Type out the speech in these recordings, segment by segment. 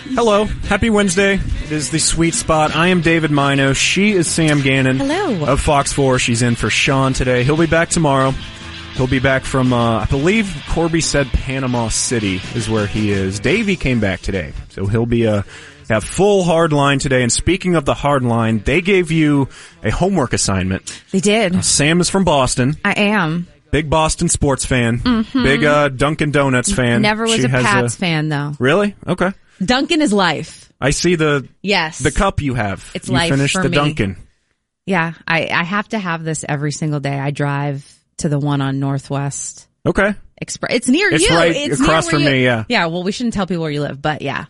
Hello. Happy Wednesday. It is the Sweet Spot. I am David Mino. She is Sam Gannon. Hello. Of Fox 4. She's in for Sean today. He'll be back tomorrow. He'll be back from, I believe Corby said Panama City is where he is. Davey came back today. So he'll be have full hard line today. And speaking of the hard line, they gave you a homework assignment. They did. Sam is from Boston. I am. Big Boston sports fan. Mm-hmm. Big Dunkin' Donuts fan. Never was a Pats fan, though. Really? Okay. Dunkin' is life. I see the cup you have. It's you life finished for the me. Dunkin'. Yeah, I have to have this every single day. I drive to the one on Northwest Okay. Express. It's near you. It's right it's across near from you. me, yeah. Yeah, well, we shouldn't tell people where you live, but yeah.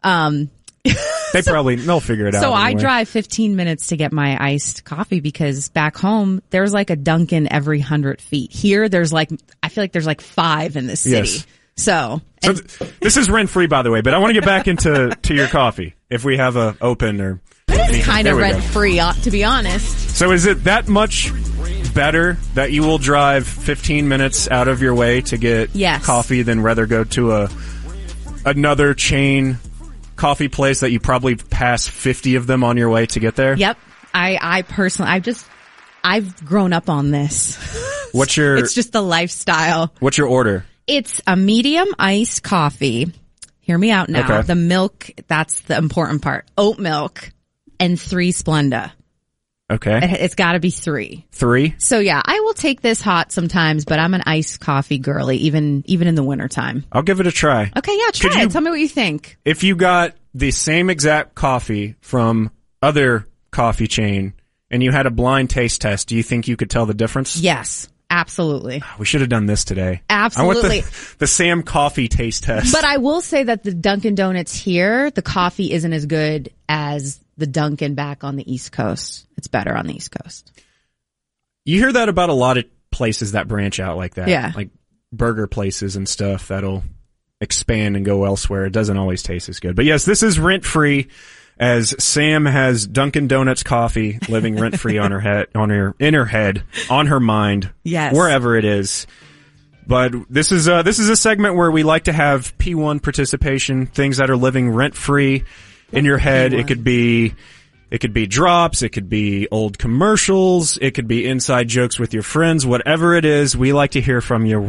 They'll figure it out. So anyway. I drive 15 minutes to get my iced coffee because back home, there's like a Dunkin' every 100 feet. Here, I feel like there's like 5 in this city. Yes. So this is rent-free, by the way, but I want to get back to your coffee, if we have a open or anything. it's kind There of we go. rent-free, to be honest. So is it that much better that you will drive 15 minutes out of your way to get coffee than rather go to another chain coffee place that you probably pass 50 of them on your way to get there? Yep. I personally, I've grown up on this. It's just the lifestyle. What's your order? It's a medium iced coffee. Hear me out now. Okay. The milk, that's the important part. Oat milk and 3 Splenda. Okay. It's got to be 3. 3? So yeah, I will take this hot sometimes, but I'm an iced coffee girly, even in the wintertime. I'll give it a try. Okay, yeah, try it. Tell me what you think. If you got the same exact coffee from other coffee chain and you had a blind taste test, do you think you could tell the difference? Yes, absolutely. We should have done this today. Absolutely. I want the Sam coffee taste test. But I will say that the Dunkin' Donuts here, the coffee isn't as good as the Dunkin' back on the East Coast. It's better on the East Coast. You hear that about a lot of places that branch out like that. Yeah. Like burger places and stuff that'll expand and go elsewhere. It doesn't always taste as good. But yes, this is rent-free, as Sam has Dunkin' Donuts coffee living rent-free on her head, in her head, on her mind, yes, wherever it is. But this is a segment where we like to have P1 participation, things that are living rent-free in your head. P1. It could be drops, it could be old commercials, it could be inside jokes with your friends, whatever it is, we like to hear from you.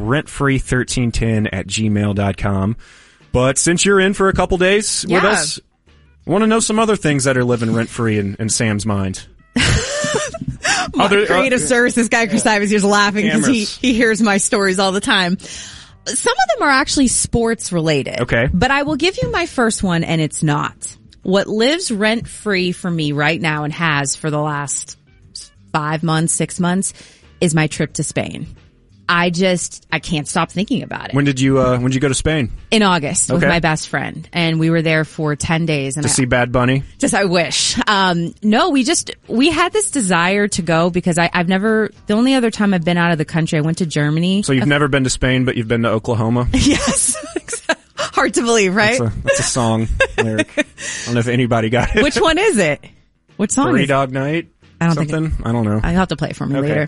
rentfree1310@gmail.com. But since you're in for a couple days with us, I want to know some other things that are living rent-free in Sam's mind. My creative services guy, Chris Ivers, here's laughing because he hears my stories all the time. Some of them are actually sports related. Okay. But I will give you my first one, and it's not. What lives rent-free for me right now and has for the last 5 months, 6 months is my trip to Spain. I can't stop thinking about it. When did you go to Spain? In August with my best friend, and we were there for 10 days. And to see Bad Bunny? I wish. No, we had this desire to go because the only other time I've been out of the country, I went to Germany. So you've never been to Spain, but you've been to Oklahoma? Yes. Hard to believe, right? That's a song lyric. I don't know if anybody got it. Which one is it? What song Three is Dog Night? I don't Something? I don't know. I'll have to play it for me later.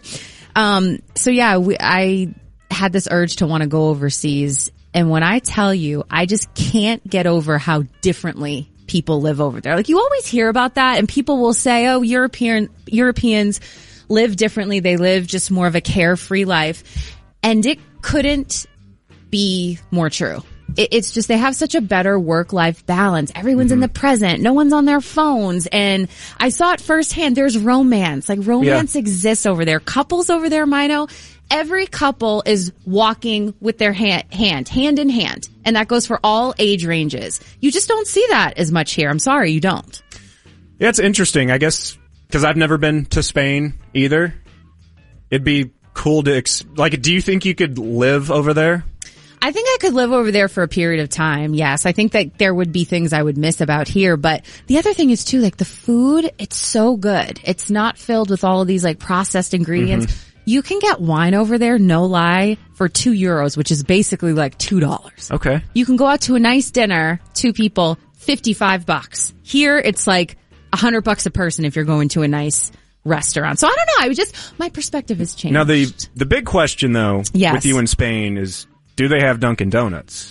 So yeah, I had this urge to want to go overseas. And when I tell you, I just can't get over how differently people live over there. Like, you always hear about that, and people will say, oh, Europeans live differently. They live just more of a carefree life. And it couldn't be more true. It's just they have such a better work-life balance. Everyone's in the present. No one's on their phones. And I saw it firsthand. There's romance. Like, romance exists over there. Couples over there, Mino, every couple is walking with their hand in hand. And that goes for all age ranges. You just don't see that as much here. I'm sorry, you don't. Yeah, it's interesting, I guess, because I've never been to Spain either. It'd be cool to, do you think you could live over there? I think I could live over there for a period of time. Yes. I think that there would be things I would miss about here. But the other thing is too, like, the food, it's so good. It's not filled with all of these like processed ingredients. Mm-hmm. You can get wine over there, no lie, for €2, which is basically like $2. Okay. You can go out to a nice dinner, 2 people, $55. Here, it's like $100 a person if you're going to a nice restaurant. So I don't know. My perspective has changed. Now the big question though, with you in Spain is, do they have Dunkin' Donuts?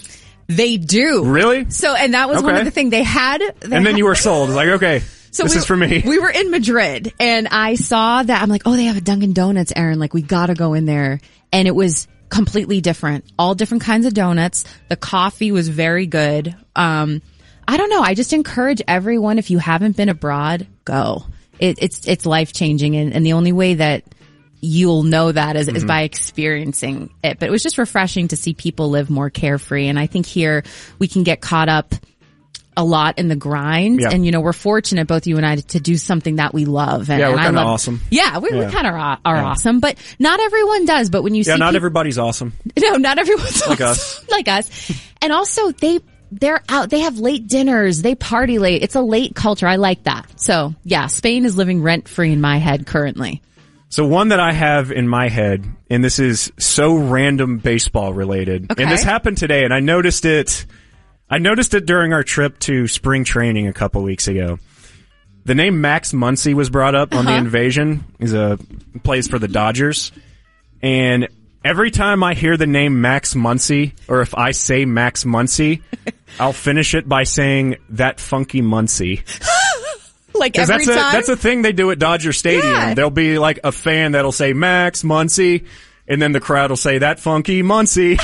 They do. Really? So, and that was one of the things they had. And then you were sold. Like, okay, this is for me. We were in Madrid and I saw that. I'm like, oh, they have a Dunkin' Donuts, Aaron. Like, we gotta go in there. And it was completely different. All different kinds of donuts. The coffee was very good. I don't know. I just encourage everyone, if you haven't been abroad, go. It's life changing. And the only way that you'll know that is by experiencing it. But it was just refreshing to see people live more carefree. And I think here we can get caught up a lot in the grind. Yeah. And, we're fortunate, both you and I, to do something that we love. And, we're and kind of awesome. Yeah, we kind of are awesome. But not everyone does. But when you see not everybody's awesome. No, not everyone's like awesome. Like us. And also, they're out. They have late dinners. They party late. It's a late culture. I like that. So, yeah, Spain is living rent-free in my head currently. So one that I have in my head, and this is so random baseball related, and this happened today, and I noticed it during our trip to spring training a couple weeks ago. The name Max Muncy was brought up on The Invasion. He's plays for the Dodgers, and every time I hear the name Max Muncy, or if I say Max Muncy, I'll finish it by saying that funky Muncy. Like every time? That's a thing they do at Dodger Stadium. Yeah. There'll be like a fan that'll say Max Muncy, and then the crowd will say that funky Muncy.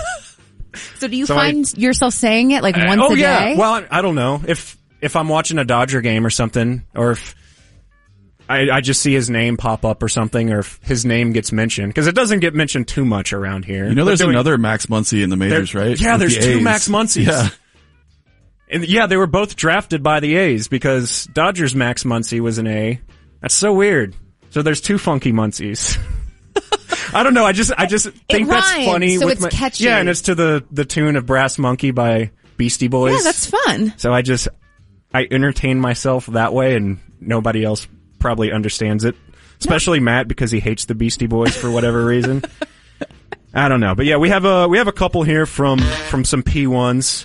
So do you find yourself saying it like once a day? Yeah. Well, I don't know. If I'm watching a Dodger game or something, or if I just see his name pop up or something, or if his name gets mentioned, because it doesn't get mentioned too much around here. There's another Max Muncy in the majors, right? Yeah, there's two Max Muncies. Yeah. And they were both drafted by the A's because Dodgers Max Muncy was an A. That's so weird. So there's two funky Muncies. I don't know. I just think that's funny. So it's catchy. Yeah, and it's to the tune of Brass Monkey by Beastie Boys. Yeah, that's fun. So I entertain myself that way, and nobody else probably understands it. Especially Matt, because he hates the Beastie Boys for whatever reason. I don't know. But yeah, we have a couple here from some P1s.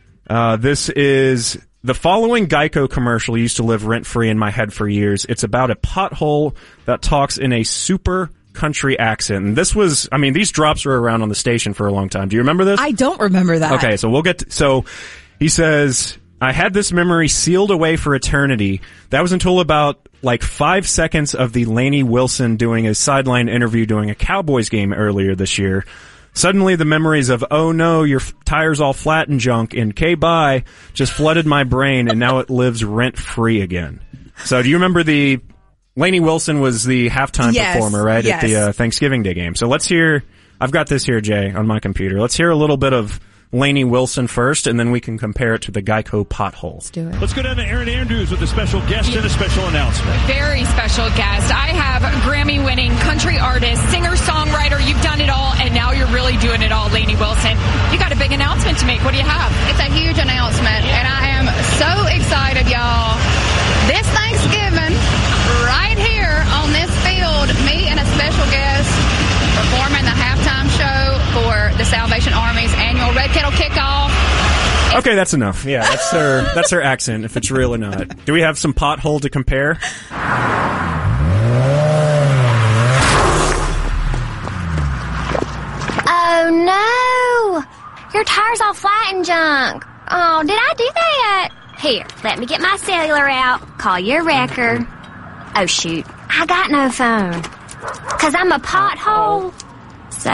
This is the following Geico commercial used to live rent-free in my head for years. It's about a pothole that talks in a super country accent. And this was, these drops were around on the station for a long time. Do you remember this? I don't remember that. Okay, so so he says, I had this memory sealed away for eternity. That was until about 5 seconds of the Lainey Wilson doing a sideline interview during a Cowboys game earlier this year. Suddenly the memories of, oh no, your tire's all flat and junk, and bye just flooded my brain, and now it lives rent-free again. So do you remember Lainey Wilson was the halftime performer, right? Yes. At the Thanksgiving Day game. So let's hear, I've got this here, Jay, on my computer. Let's hear a little bit of Lainey Wilson first, and then we can compare it to the Geico pothole. Let's do it. Let's go down to Erin Andrews with a special guest and a special announcement. Very special guest. I have Grammy-winning country artist, singer-songwriter. You've done it all, and now you're really doing it all, Lainey Wilson. You got a big announcement to make. What do you have? It's a huge announcement, and I am so excited, y'all. This Thanksgiving, right here on this field, me and a special guest performing the halftime show for the Salvation Army's annual Red Kettle Kickoff. Okay, that's enough. Yeah, that's her accent, if it's real or not. Do we have some pothole to compare? Oh no! Your tire's all flat and junk. Oh, did I do that? Here, let me get my cellular out. Call your wrecker. Oh shoot, I got no phone. 'Cause I'm a pothole. So,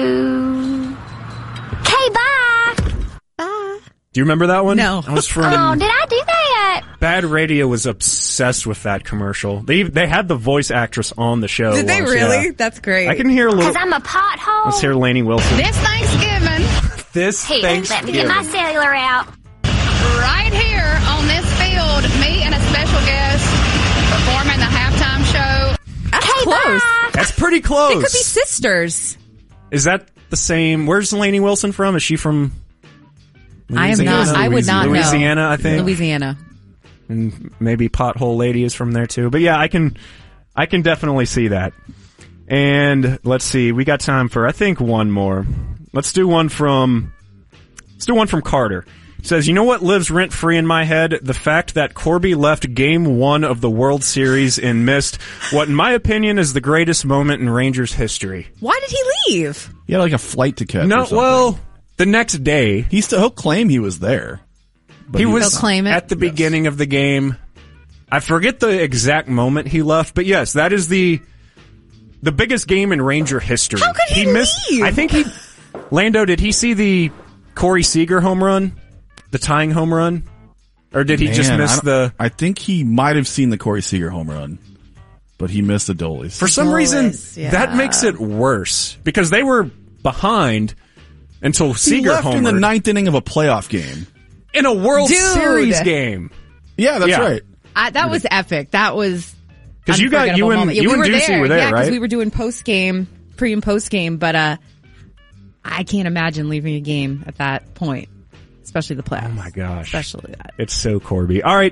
okay, bye. Bye. Do you remember that one? No. That was from. Oh, did I do that? Bad Radio was obsessed with that commercial. They had the voice actress on the show. Did they really? Yeah. That's great. I can hear a little. 'Cause I'm a pothole. Let's hear Lainey Wilson. This Thanksgiving, Here, let me get my cellular out. right here on this field, me and a special guest performing the halftime show. That's Okay, close. bye. That's pretty close. They could be sisters. Is that the same? Where's Lainey Wilson from? Is she from I am not. I would not know. Louisiana, I think. Louisiana. And maybe Pothole Lady is from there too. But yeah, I can definitely see that. And let's see, we got time for I think one more. Let's do one from Carter. It says, you know what lives rent free in my head? The fact that Corby left Game 1 of the World Series and missed what, in my opinion, is the greatest moment in Rangers history. Why did he leave? He had a flight to catch. No, or something. well, The next day, He'll claim he was there. But he was He'll claim it. at the beginning of the game. I forget the exact moment he left, but yes, that is the biggest game in Ranger history. How could he leave? I think Lando, did he see the Corey Seager home run? The tying home run? Or did he just miss I think he might have seen the Corey Seager home run, but he missed the Dolis. For some reason, yeah. that makes it worse because they were behind until Seager left homered in the ninth inning of a playoff game. in a World Dude. Series game. Yeah, that's Yeah. right. That was epic. That was Because you and Ducey were there, yeah, right? because we were doing pre and post game, but I can't imagine leaving a game at that point, especially the playoffs. Oh my gosh. Especially that. It's so Corby. All right.